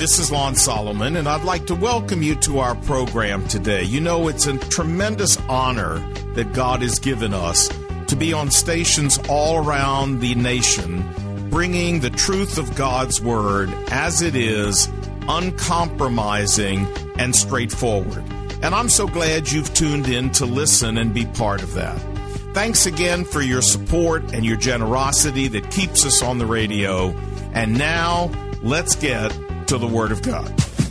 this is Lon Solomon, and I'd like to welcome you to our program today. You know, it's a tremendous honor that God has given us to be on stations all around the nation, bringing the truth of God's Word as it is, uncompromising and straightforward. And I'm so glad you've tuned in to listen and be part of that. Thanks again for your support and your generosity that keeps us on the radio. And now, let's get to the Word of God.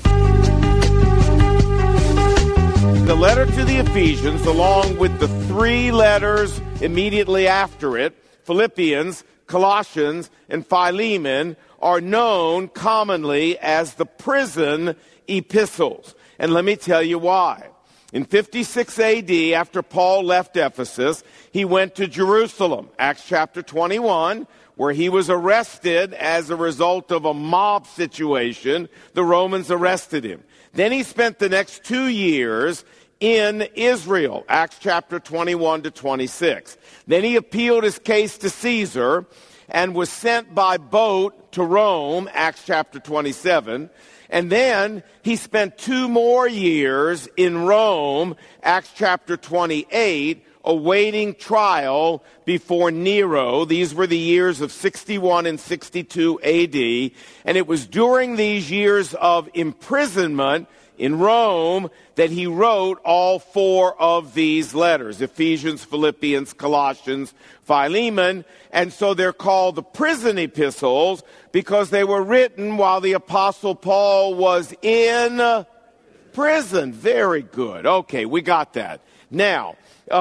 The letter to the Ephesians, along with the three letters immediately after it, Philippians, Colossians, and Philemon, are known commonly as the prison epistles. And let me tell you why. In 56 AD, after Paul left Ephesus, he went to Jerusalem, Acts chapter 21, where he was arrested as a result of a mob situation. The Romans arrested him. Then he spent the next 2 years in Israel, Acts chapter 21 to 26. Then he appealed his case to Caesar and was sent by boat to Rome, Acts chapter 27. And then he spent 2 more years in Rome, Acts chapter 28, awaiting trial before Nero. These were the years of 61 and 62 AD. And it was during these years of imprisonment in Rome that he wrote all 4 of these letters, Ephesians, Philippians, Colossians, Philemon. And so they're called the prison epistles because they were written while the Apostle Paul was in prison. Very good. Okay, we got that. Now,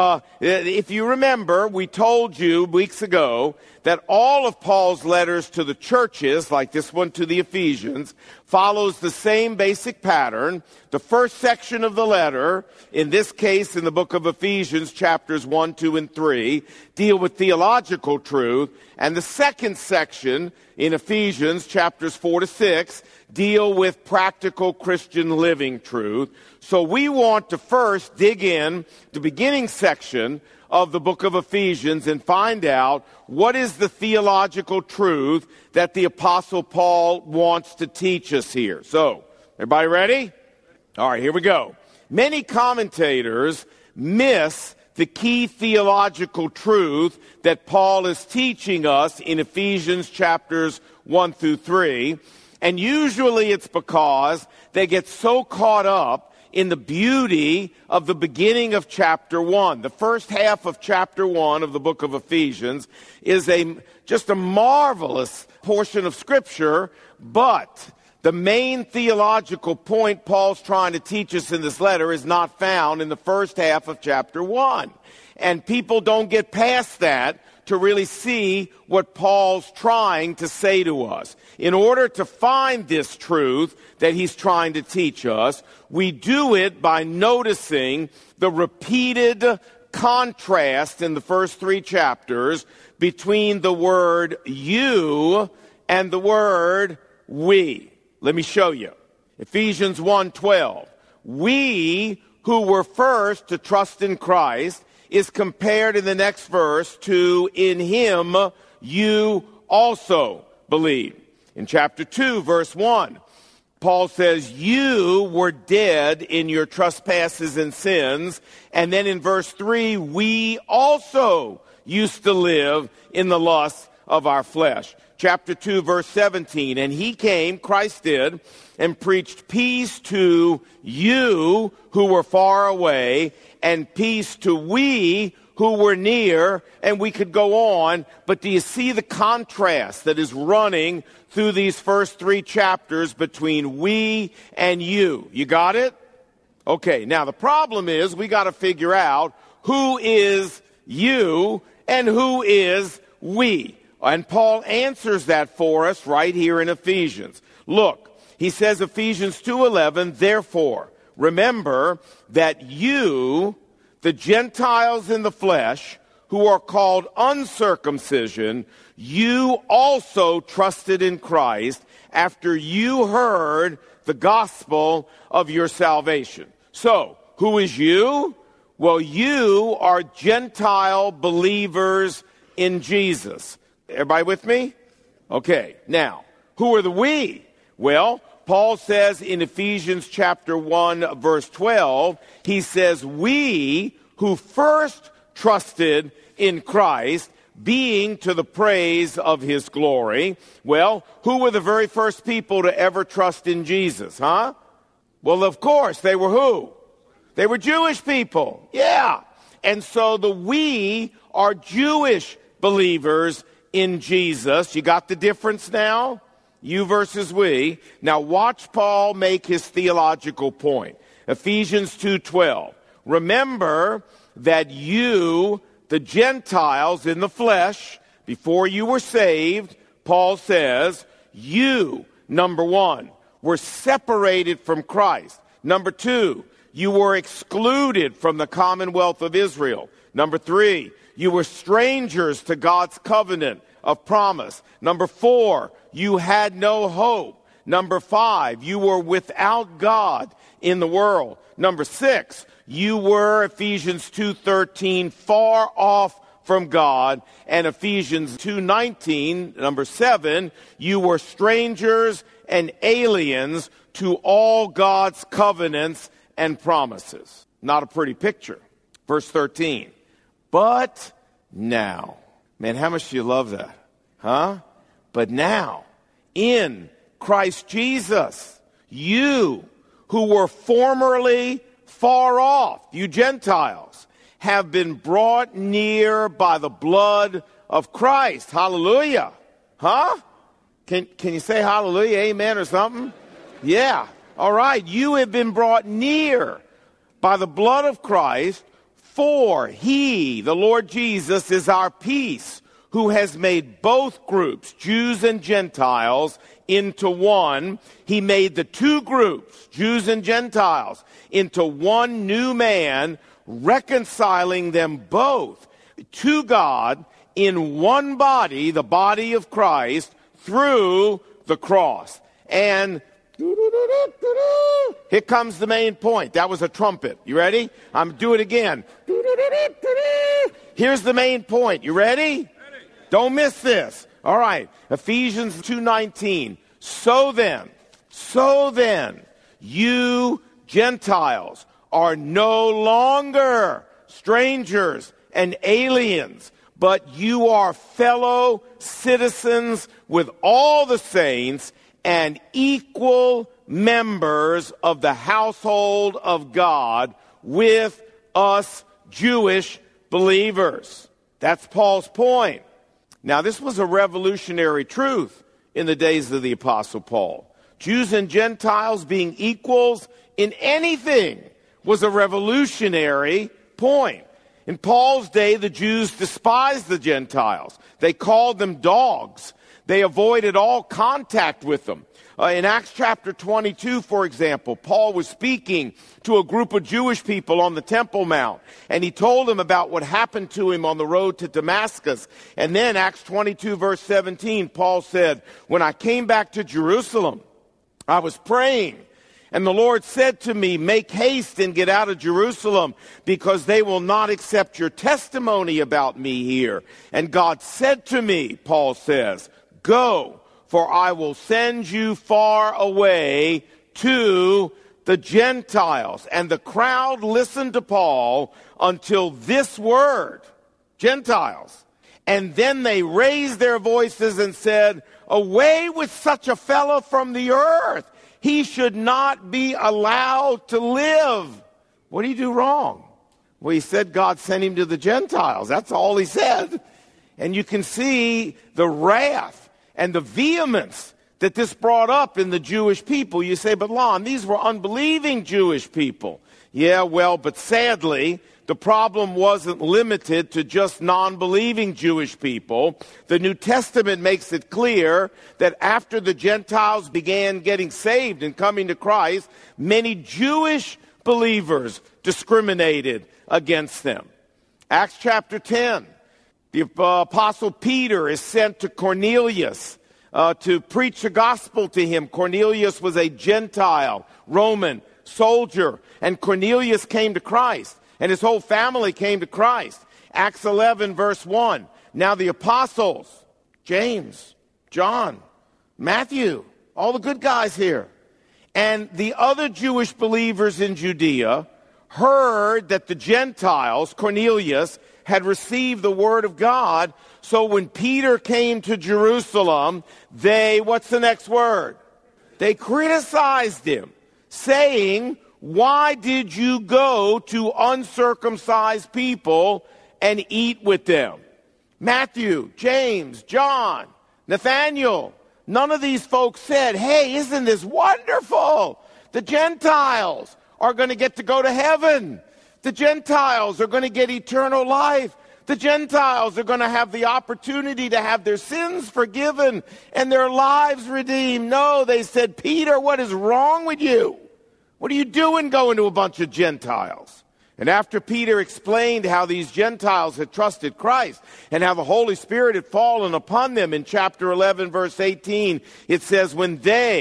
if you remember, we told you weeks ago that all of Paul's letters to the churches, like this one to the Ephesians, follows the same basic pattern. The first section of the letter, in this case in the book of Ephesians, chapters 1, 2, and 3, deal with theological truth. And the second section in Ephesians, chapters 4 to 6, deal with practical Christian living truth. So we want to first dig in the beginning section of the book of Ephesians and find out what is the theological truth that the Apostle Paul wants to teach us here. So, everybody ready? All right, here we go. Many commentators miss the key theological truth that Paul is teaching us in Ephesians chapters 1 through 3. And usually it's because they get so caught up in the beauty of the beginning of chapter 1. The first half of chapter 1 of the book of Ephesians is just a marvelous portion of Scripture, but the main theological point Paul's trying to teach us in this letter is not found in the first half of chapter 1. And people don't get past that to really see what Paul's trying to say to us. In order to find this truth that he's trying to teach us, we do it by noticing the repeated contrast in the first 3 chapters between the word you and the word we. Let me show you. Ephesians 1:12. We who were first to trust in Christ is compared in the next verse to in him you also believe. In chapter 2, verse 1, Paul says, you were dead in your trespasses and sins. And then in verse 3, we also used to live in the lusts of our flesh. Chapter 2, verse 17, and he came, Christ did, and preached peace to you who were far away, and peace to we who were near, and we could go on. But do you see the contrast that is running through these first 3 chapters between we and you? You got it? Okay, now the problem is we got to figure out who is you and who is we. And Paul answers that for us right here in Ephesians. Look, he says, Ephesians 2:11, therefore, remember that you, the Gentiles in the flesh, who are called uncircumcision, you also trusted in Christ after you heard the gospel of your salvation. So, who is you? Well, you are Gentile believers in Jesus. Everybody with me? Okay, now, who are the we? Well, Paul says in Ephesians chapter 1, verse 12, he says, we who first trusted in Christ, being to the praise of his glory. Well, who were the very first people to ever trust in Jesus, huh? Well, of course, they were who? They were Jewish people. Yeah. And so the we are Jewish believers in Jesus. You got the difference now? You versus we. Now watch Paul make his theological point. Ephesians 2:12. Remember that you, the Gentiles in the flesh, before you were saved, Paul says, you, number one, were separated from Christ. Number two, you were excluded from the commonwealth of Israel. Number three, you were strangers to God's covenant of promise. Number four, you had no hope. Number five, you were without God in the world. Number six, you were, Ephesians 2:13, far off from God. And Ephesians 2:19, number 7, you were strangers and aliens to all God's covenants and promises. Not a pretty picture. Verse 13. But now. Man, how much do you love that? Huh? But now, in Christ Jesus, you who were formerly far off, you Gentiles, have been brought near by the blood of Christ. Hallelujah. Huh? Can you say hallelujah, amen, or something? Yeah. All right. You have been brought near by the blood of Christ, for he, the Lord Jesus, is our peace, who has made both groups, Jews and Gentiles, into one. He made the two groups, Jews and Gentiles, into one new man, reconciling them both to God in one body, the body of Christ, through the cross. And here comes the main point. That was a trumpet. You ready? I'm do it again. Here's the main point. You ready? Don't miss this. All right. Ephesians 2:19. So then, you Gentiles are no longer strangers and aliens, but you are fellow citizens with all the saints and equal members of the household of God with us Jewish believers. That's Paul's point. Now, this was a revolutionary truth in the days of the Apostle Paul. Jews and Gentiles being equals in anything was a revolutionary point. In Paul's day, the Jews despised the Gentiles. They called them dogs. They avoided all contact with them. In Acts chapter 22, for example, Paul was speaking to a group of Jewish people on the Temple Mount, and he told them about what happened to him on the road to Damascus. And then Acts 22, verse 17, Paul said, when I came back to Jerusalem, I was praying, and the Lord said to me, make haste and get out of Jerusalem, because they will not accept your testimony about me here. And God said to me, Paul says, go, for I will send you far away to the Gentiles. And the crowd listened to Paul until this word, Gentiles. And then they raised their voices and said, away with such a fellow from the earth. He should not be allowed to live. What did he do wrong? Well, he said God sent him to the Gentiles. That's all he said. And you can see the wrath and the vehemence that this brought up in the Jewish people. You say, but Lon, these were unbelieving Jewish people. Yeah, well, but sadly, the problem wasn't limited to just non-believing Jewish people. The New Testament makes it clear that after the Gentiles began getting saved and coming to Christ, many Jewish believers discriminated against them. Acts chapter 10. The Apostle Peter is sent to Cornelius to preach the gospel to him. Cornelius was a Gentile, Roman soldier, and Cornelius came to Christ, and his whole family came to Christ. Acts 11, verse 1. Now the apostles, James, John, Matthew, all the good guys here, And the other Jewish believers in Judea heard that the Gentiles, Cornelius, had received the word of God. So when Peter came to Jerusalem, what's the next word? They criticized him, saying, "Why did you go to uncircumcised people and eat with them?" Matthew, James, John, Nathaniel, none of these folks said, "Hey, isn't this wonderful? The Gentiles are going to get to go to heaven. The Gentiles are going to get eternal life. The Gentiles are going to have the opportunity to have their sins forgiven and their lives redeemed." No, they said, "Peter, what is wrong with you? What are you doing going to a bunch of Gentiles?" And after Peter explained how these Gentiles had trusted Christ and how the Holy Spirit had fallen upon them in chapter 11, verse 18, it says, when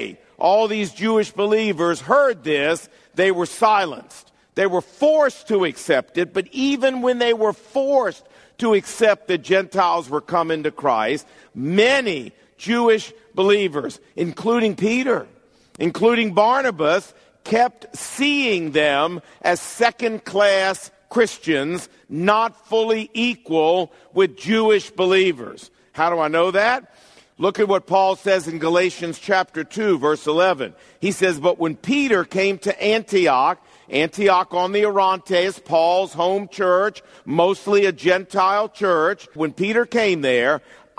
all these Jewish believers, heard this, they were silenced. They were forced to accept it, but even when they were forced to accept that Gentiles were coming to Christ, many Jewish believers, including Peter, including Barnabas, kept seeing them as second-class Christians, not fully equal with Jewish believers. How do I know that? Look at what Paul says in Galatians chapter 2, verse 11. He says, "But when Peter came to Antioch on the Orontes, Paul's home church, mostly a Gentile church, when Peter came there,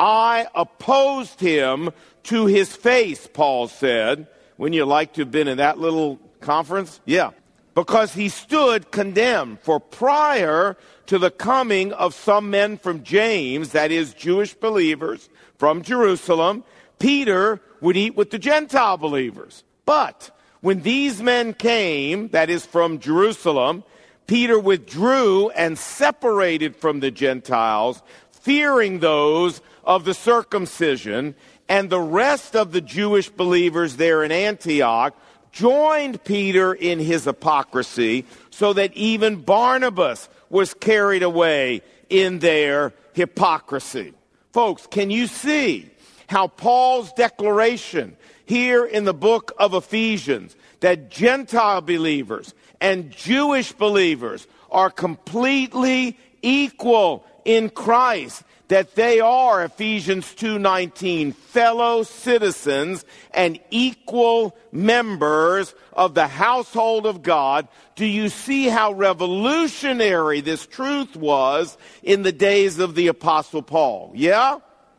I opposed him to his face," Paul said. Wouldn't you like to have been in that little conference? Yeah. "Because he stood condemned. For prior to the coming of some men from James," that is, Jewish believers from Jerusalem, "Peter would eat with the Gentile believers. But when these men came," that is, from Jerusalem, "Peter withdrew and separated from the Gentiles, fearing those of the circumcision, and the rest of the Jewish believers there in Antioch joined Peter in his hypocrisy, so that even Barnabas was carried away in their hypocrisy." Folks, can you see how Paul's declaration here in the book of Ephesians that Gentile believers and Jewish believers are completely equal in Christ, that they are, Ephesians 2:19, fellow citizens and equal members of the household of God? Do you see how revolutionary this truth was in the days of the Apostle Paul? Yeah?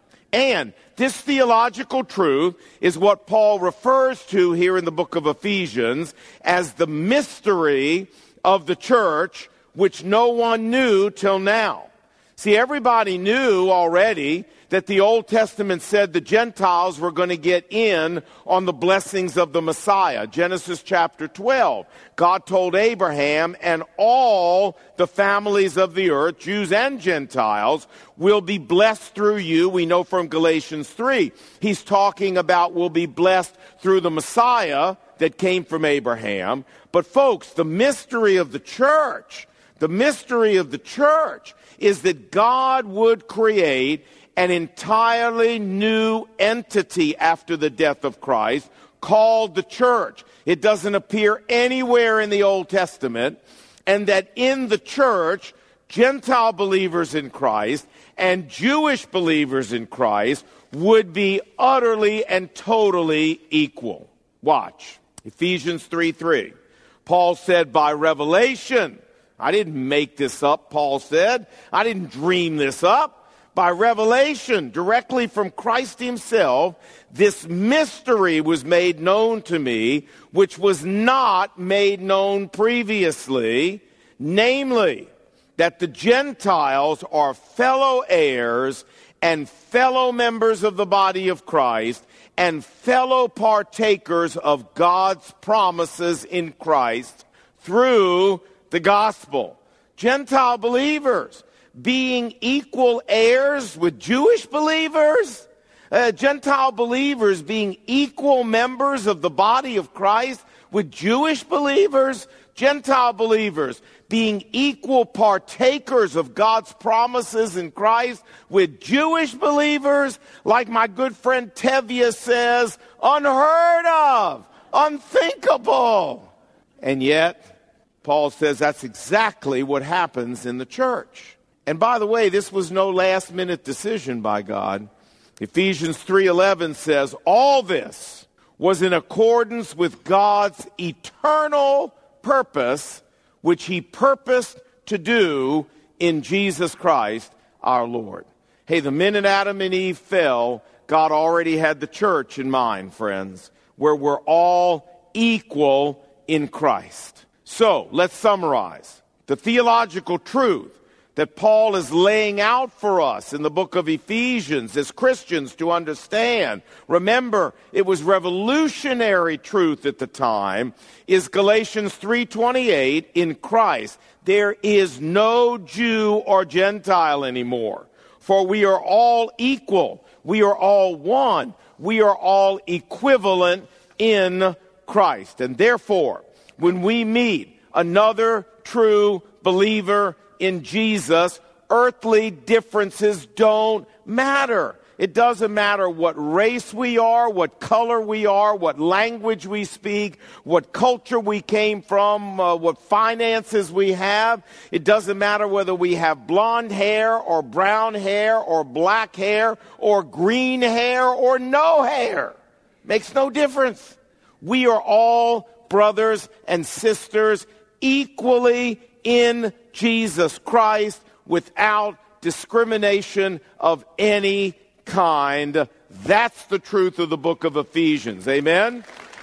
And this theological truth is what Paul refers to here in the book of Ephesians as the mystery of the church, which no one knew till now. See, everybody knew already that the Old Testament said the Gentiles were going to get in on the blessings of the Messiah. Genesis chapter 12, God told Abraham, "And all the families of the earth, Jews and Gentiles, will be blessed through you." We know from Galatians 3, he's talking about will be blessed through the Messiah that came from Abraham. But folks, the mystery of the church is that God would create an entirely new entity after the death of Christ called the church. It doesn't appear anywhere in the Old Testament. And that in the church, Gentile believers in Christ and Jewish believers in Christ would be utterly and totally equal. Watch. Ephesians 3:3. Paul said, "By revelation," I didn't make this up, Paul said. I didn't dream this up. "By revelation, directly from Christ himself, this mystery was made known to me, which was not made known previously, namely, that the Gentiles are fellow heirs and fellow members of the body of Christ and fellow partakers of God's promises in Christ through the gospel." Gentile believers being equal heirs with Jewish believers, Gentile believers being equal members of the body of Christ with Jewish believers, Gentile believers being equal partakers of God's promises in Christ with Jewish believers, like my good friend Tevye says, unheard of. Unthinkable. And yet, Paul says that's exactly what happens in the church. And by the way, this was no last-minute decision by God. Ephesians 3:11 says, all this was in accordance with God's eternal purpose, which he purposed to do in Jesus Christ our Lord. Hey, the minute Adam and Eve fell, God already had the church in mind, friends, where we're all equal in Christ. So, let's summarize. The theological truth that Paul is laying out for us in the book of Ephesians as Christians to understand. Remember, it was revolutionary truth at the time, is Galatians 3:28, in Christ. There is no Jew or Gentile anymore, for we are all equal. We are all one. We are all equivalent in Christ. And therefore, when we meet another true believer in Jesus, earthly differences don't matter. It doesn't matter what race we are, what color we are, what language we speak, what culture we came from, what finances we have. It doesn't matter whether we have blonde hair or brown hair or black hair or green hair or no hair. Makes no difference. We are all brothers and sisters equally in Jesus Christ without discrimination of any kind. That's the truth of the book of Ephesians. Amen?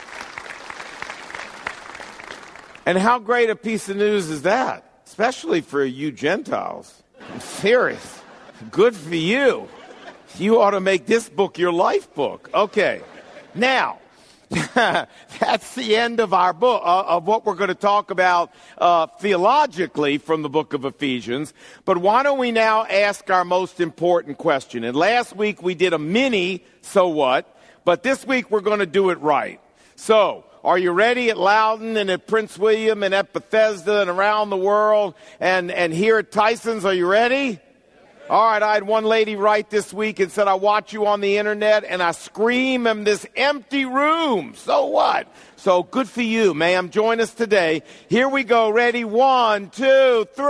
And how great a piece of news is that? Especially for you Gentiles. I'm serious. Good for you. You ought to make this book your life book. Okay. Now, that's the end of our book, of what we're going to talk about theologically from the book of Ephesians. But why don't we now ask our most important question? And last week we did a mini, so what? But this week we're going to do it right. So, are you ready at Loudon and at Prince William and at Bethesda and around the world and here at Tyson's? Are you ready? All right, I had one lady write this week and said, I watch you on the internet and I scream in this empty room. So what? So good for you, ma'am. Join us today. Here we go. Ready? 1, 2, 3.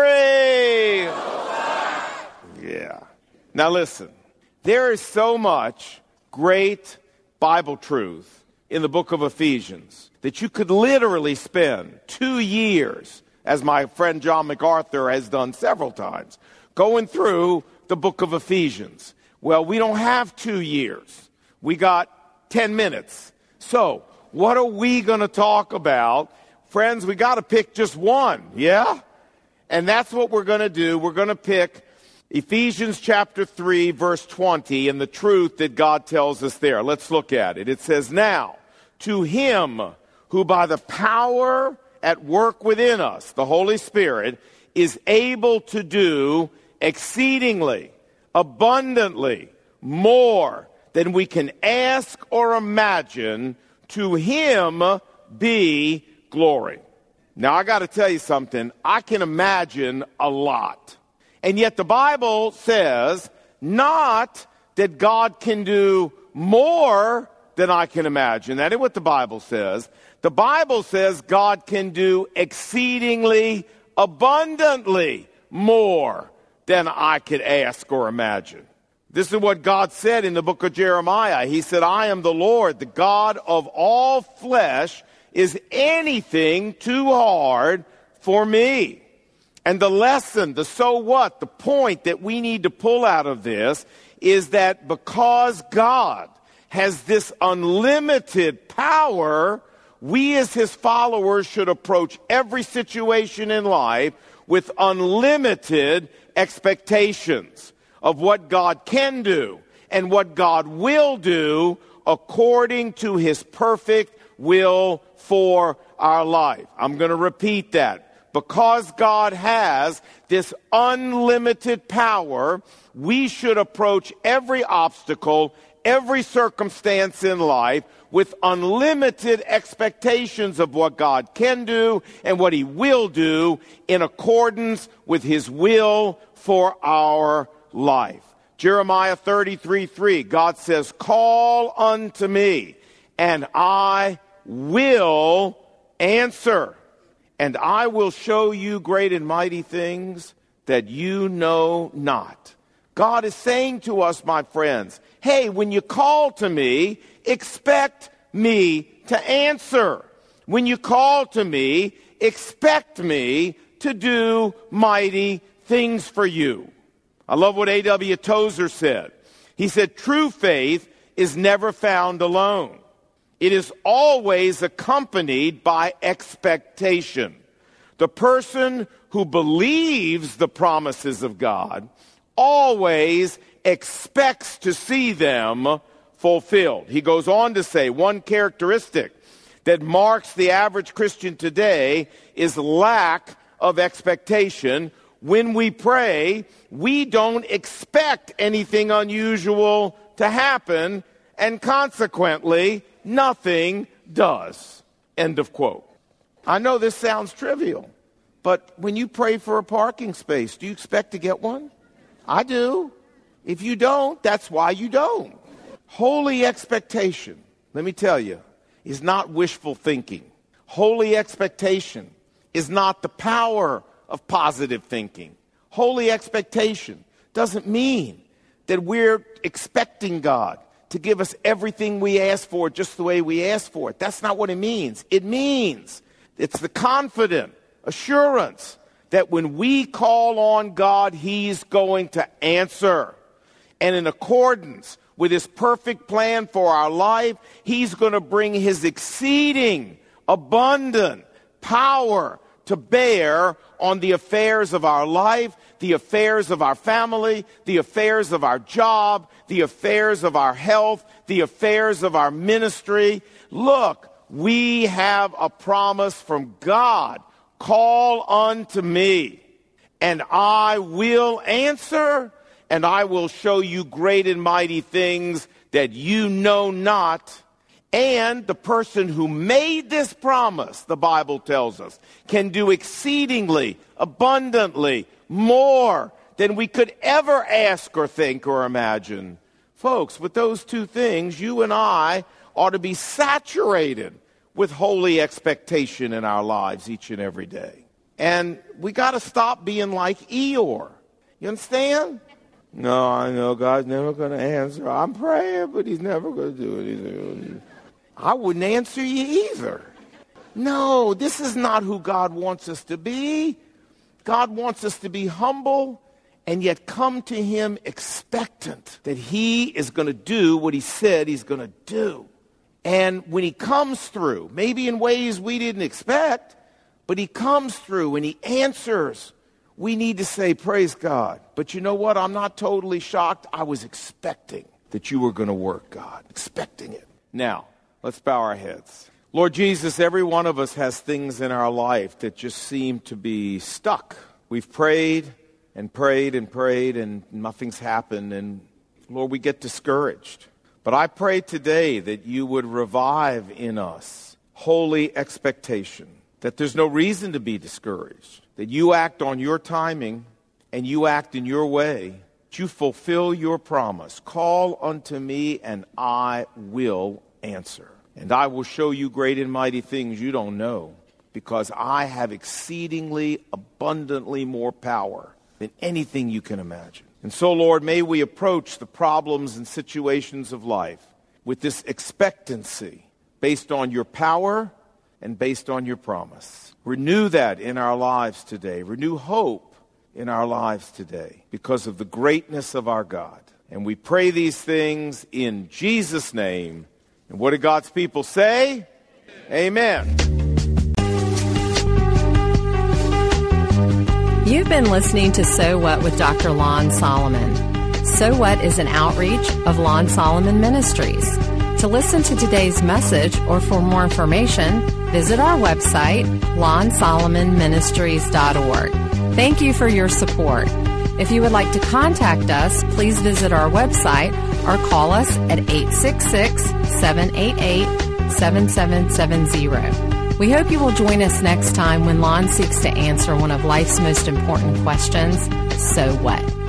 Yeah. Now listen, there is so much great Bible truth in the book of Ephesians that you could literally spend 2 years, as my friend John MacArthur has done several times, going through the book of Ephesians. Well, we don't have 2 years. We got 10 minutes. So, what are we going to talk about? Friends, we got to pick just one, yeah? And that's what we're going to do. We're going to pick Ephesians chapter 3, verse 20, and the truth that God tells us there. Let's look at it. It says, now, to him who by the power at work within us, the Holy Spirit, is able to do exceedingly, abundantly, more than we can ask or imagine, to him be glory. Now, I got to tell you something. I can imagine a lot. And yet the Bible says not that God can do more than I can imagine. That is what the Bible says. The Bible says God can do exceedingly abundantly more than I could ask or imagine. This is what God said in the book of Jeremiah. He said, I am the Lord, the God of all flesh. Is anything too hard for me? And the lesson, the so what, the point that we need to pull out of this is that because God has this unlimited power, we as his followers should approach every situation in life with unlimited expectations of what God can do and what God will do according to his perfect will for our life. I'm going to repeat that. Because God has this unlimited power, we should approach every obstacle, every circumstance in life with unlimited expectations of what God can do and what he will do in accordance with his will for our life. Jeremiah 33:3, God says, call unto me, and I will answer. And I will show you great and mighty things that you know not. God is saying to us, my friends, hey, when you call to me, expect me to answer. When you call to me, expect me to do mighty things for you. I love what A.W. Tozer said. He said, true faith is never found alone. It is always accompanied by expectation. The person who believes the promises of God always expects to see them fulfilled. He goes on to say, one characteristic that marks the average Christian today is lack of expectation. When we pray, we don't expect anything unusual to happen, and consequently, nothing does. End of quote. I know this sounds trivial, but when you pray for a parking space, do you expect to get one? I do. If you don't, that's why you don't. Holy expectation, let me tell you, is not wishful thinking. Holy expectation is not the power of positive thinking. Holy expectation doesn't mean that we're expecting God to give us everything we ask for just the way we ask for it. That's not what it means. It means it's the confident assurance that when we call on God, He's going to answer. And in accordance with His perfect plan for our life, He's going to bring His exceeding, abundant power to bear on the affairs of our life, the affairs of our family, the affairs of our job, the affairs of our health, the affairs of our ministry. Look, we have a promise from God. Call unto me, and I will answer, and I will show you great and mighty things that you know not. And the person who made this promise, the Bible tells us, can do exceedingly, abundantly, more than we could ever ask or think or imagine. Folks, with those two things, you and I ought to be saturated with holy expectation in our lives each and every day. And we got to stop being like Eeyore. You understand? No, I know God's never going to answer. I'm praying, but He's never going to do anything. I wouldn't answer you either. No, this is not who God wants us to be. God wants us to be humble and yet come to Him expectant that He is going to do what He said He's going to do. And when He comes through, maybe in ways we didn't expect, but He comes through and He answers, we need to say, praise God. But you know what? I'm not totally shocked. I was expecting that you were going to work, God. Expecting it. Now, let's bow our heads. Lord Jesus, every one of us has things in our life that just seem to be stuck. We've prayed and prayed and prayed and nothing's happened. And Lord, we get discouraged. But I pray today that you would revive in us holy expectation, that there's no reason to be discouraged, that you act on your timing and you act in your way, that you fulfill your promise. Call unto me and I will answer. And I will show you great and mighty things you don't know, because I have exceedingly abundantly more power than anything you can imagine. And so, Lord, may we approach the problems and situations of life with this expectancy based on your power and based on your promise. Renew that in our lives today. Renew hope in our lives today because of the greatness of our God. And we pray these things in Jesus' name. And what did God's people say? Amen. You've been listening to So What with Dr. Lon Solomon. So What is an outreach of Lon Solomon Ministries. To listen to today's message or for more information, visit our website, lonsolomonministries.org. Thank you for your support. If you would like to contact us, please visit our website or call us at 866-788-7770. We hope you will join us next time when Lon seeks to answer one of life's most important questions, so what?